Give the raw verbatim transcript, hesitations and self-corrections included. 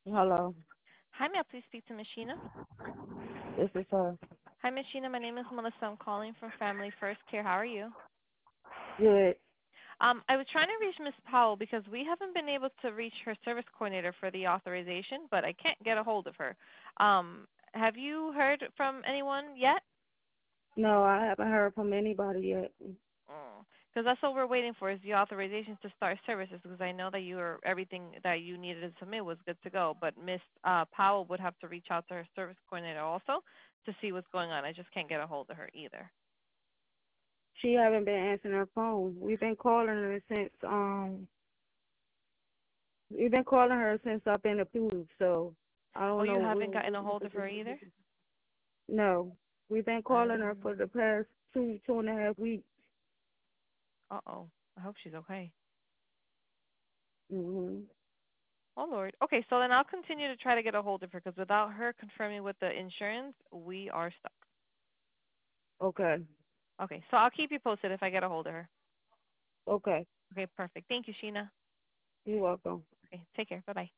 Hello, Hi, may I please speak to Miss Sheena? this is her. Hi, Miss Sheena. My name is Melissa. I'm calling from Family First Care. How are you? Good. Um, I was trying to reach Miss Powell because we haven't been able to reach her service coordinator for the authorization, but I can't get a hold of her. Um, have you heard from anyone yet? No, I haven't heard from anybody yet. Because that's what we're waiting for is the authorizations to start services. Because I know that you were everything that you needed to submit was good to go, but Miss uh, Powell would have to reach out to her service coordinator also to see what's going on. I just can't get a hold of her either. She haven't been answering her phone. We've been calling her since um we've been calling her since I've been approved. So I Oh, don't you know. haven't gotten a hold of her either? No, we've been calling her for Um, the past two two and a half weeks. uh-oh. I hope she's okay. Mhm. Oh, Lord. Okay, so then I'll continue to try to get a hold of her because without her confirming with the insurance, we are stuck. Okay. Okay, so I'll keep you posted if I get a hold of her. Okay. Okay, perfect. Thank you, Sheena. You're welcome. Okay, take care. Bye-bye.